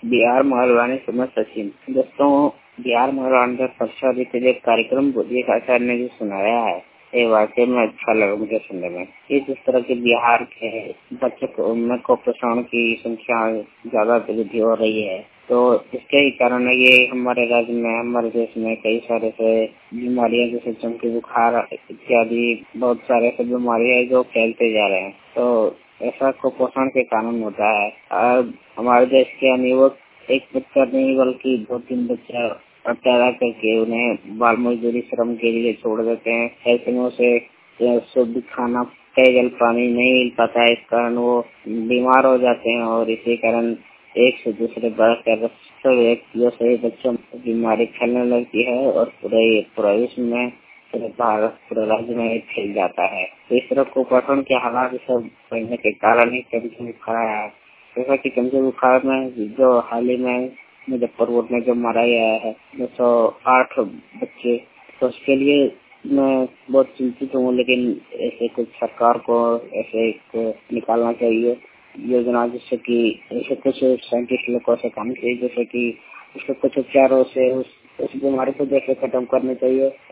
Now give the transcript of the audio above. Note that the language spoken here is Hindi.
बिहार महारानी समझ सचिन। दोस्तों, बिहार महारानी परीक्षा रीति एक कार्यक्रम एक आचार्य ने जो सुनाया है, ये वाकई में अच्छा लगा मुझे सुनने में। ये जिस तरह के बिहार के बच्चों को उनमें कुपोषण की संख्या ज्यादा वृद्धि हो रही है, तो इसके ही कारण ये हमारे राज्य में, हमारे देश में कई सारे से बीमारियां जैसे चमकी बुखार इत्यादि बहुत सारे से बीमारियां जो फैलते जा रहे हैं, तो ऐसा कुपोषण के कारण होता है। और हमारे देश के युवक एक बच्चा नहीं बल्कि 2-3 बच्चा पैदा करके उन्हें बाल मजदूरी श्रम के लिए छोड़ देते हैं। ऐसे में उसे शुद्ध खाना, पेयजल, पानी नहीं मिल पाता है। इस कारण वो बीमार हो जाते हैं और इसी कारण एक से दूसरे बढ़कर सब व्यक्तियों से बच्चों में बीमारी फैलने लगती है और पूरे विश्व में, पूरे भारत, पूरे राज्य में फैल जाता है। तो इस तरह कुपोषण के हालात सब बढ़ने के कारण ही चमकी बुखार है। जैसा कि चमकी बुखार में जो हाल ही में मुजफ्फरपुर में जो मारा गया है 208 बच्चे, तो उसके लिए मैं बहुत चिंतित हूँ। लेकिन ऐसे कुछ सरकार को ऐसे निकालना चाहिए योजना, जिससे कि ऐसे कुछ साइंटिस्ट लोगों से काम चाहिए, जैसे कि उसके कुछ उपचारों से उस बीमारी को जैसे खत्म करनी चाहिए।